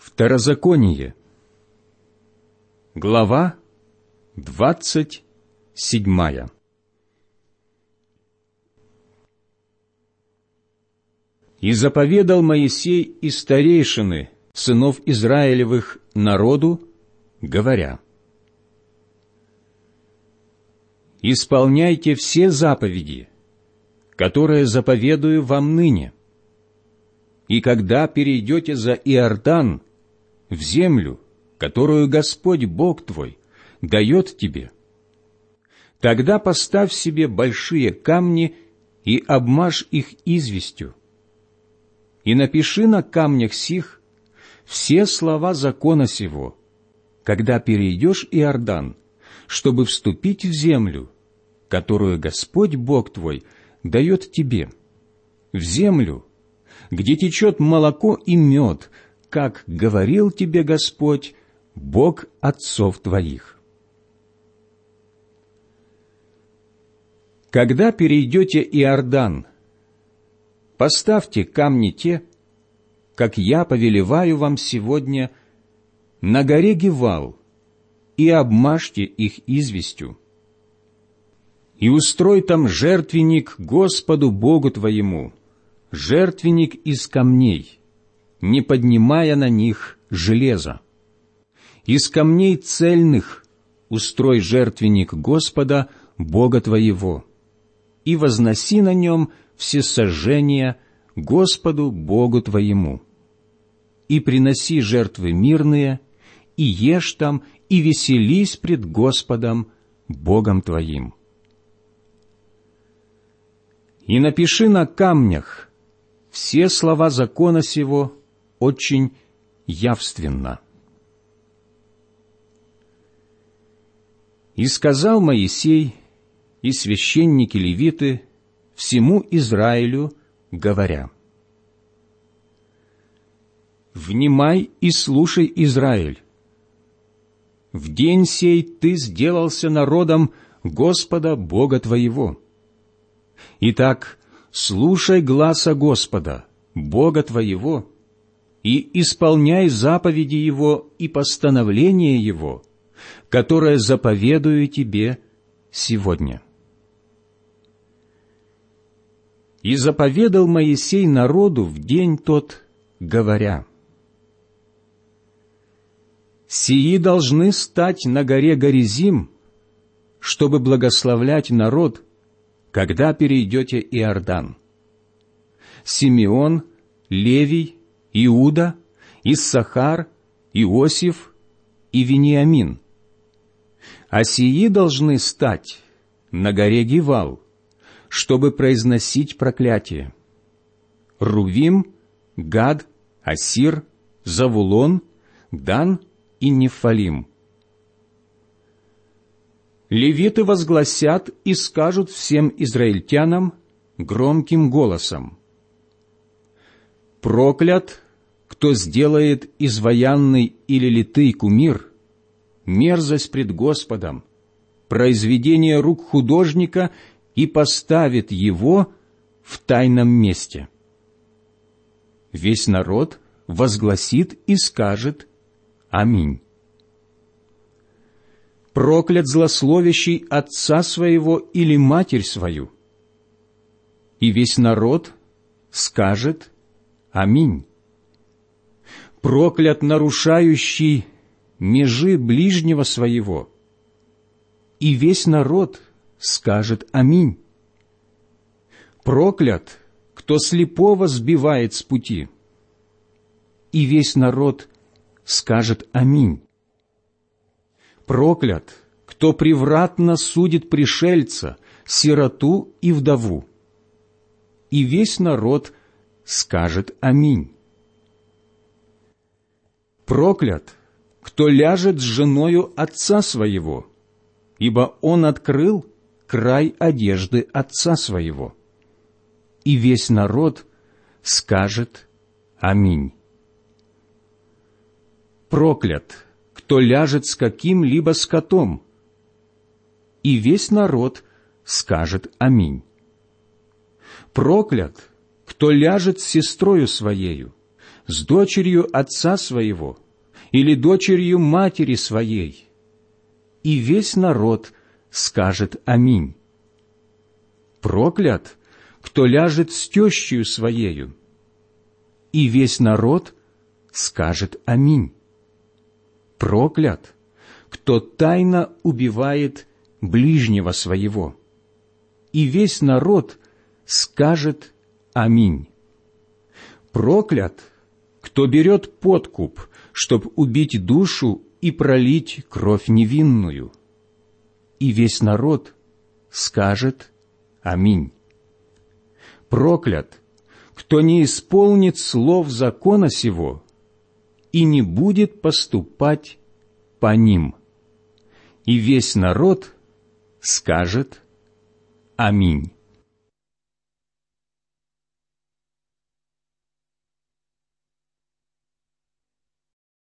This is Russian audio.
Второзаконие, глава 27. «И заповедал Моисей и старейшины сынов Израилевых народу, говоря: исполняйте все заповеди, которые заповедую вам ныне, и когда перейдете за Иордан в землю, которую Господь Бог твой дает тебе, тогда поставь себе большие камни и обмажь их известью, и напиши на камнях сих все слова закона сего, когда перейдешь Иордан, чтобы вступить в землю, которую Господь Бог твой дает тебе, в землю, где течет молоко и мед, как говорил тебе Господь, Бог отцов твоих. Когда перейдете Иордан, поставьте камни те, как я повелеваю вам сегодня, на горе Гивал, и обмажьте их известью. И устрой там жертвенник Господу Богу твоему, жертвенник из камней, не поднимая на них железа. Из камней цельных устрой жертвенник Господа Бога твоего, и возноси на нем всесожжения Господу Богу твоему. И приноси жертвы мирные, и ешь там, и веселись пред Господом Богом твоим. И напиши на камнях все слова закона сего очень явственно. И сказал Моисей и священники-левиты всему Израилю, говоря: «Внимай и слушай, Израиль! В день сей ты сделался народом Господа Бога твоего. Итак, слушай гласа Господа, Бога твоего, и исполняй заповеди Его и постановления Его, которое заповедую тебе сегодня». И заповедал Моисей народу в день тот, говоря: «Сии должны стать на горе Горизим, чтобы благословлять народ, когда перейдете Иордан: Симеон, Левий, Иуда, Иссахар, Иосиф и Вениамин. А сии должны стать на горе Гивал, чтобы произносить проклятие: Рувим, Гад, Асир, Завулон, Дан и Нефалим. Левиты возгласят и скажут всем израильтянам громким голосом: проклят, кто сделает изваянный или литый кумир, мерзость пред Господом, произведение рук художника, и поставит его в тайном месте. Весь народ возгласит и скажет: Аминь. Проклят злословящий отца своего или матерь свою. И весь народ скажет: Аминь. Проклят нарушающий межи ближнего своего. И весь народ скажет: Аминь. Проклят, кто слепого сбивает с пути. И весь народ скажет: Аминь. Проклят, кто превратно судит пришельца, сироту и вдову. И весь народ скажет: Аминь. Проклят, кто ляжет с женою отца своего, ибо он открыл край одежды отца своего. И весь народ скажет: Аминь. Проклят, кто ляжет с каким-либо скотом. И весь народ скажет: Аминь. Проклят, кто ляжет с сестрою своею, с дочерью отца своего или дочерью матери своей, и весь народ скажет аминь. Проклят, кто ляжет с тещею своею, и весь народ скажет аминь. Проклят, кто тайно убивает ближнего своего, и весь народ скажет аминь. Проклят, кто берет подкуп, чтоб убить душу и пролить кровь невинную, и весь народ скажет аминь. Проклят, кто не исполнит слов закона сего и не будет поступать по ним, и весь народ скажет аминь.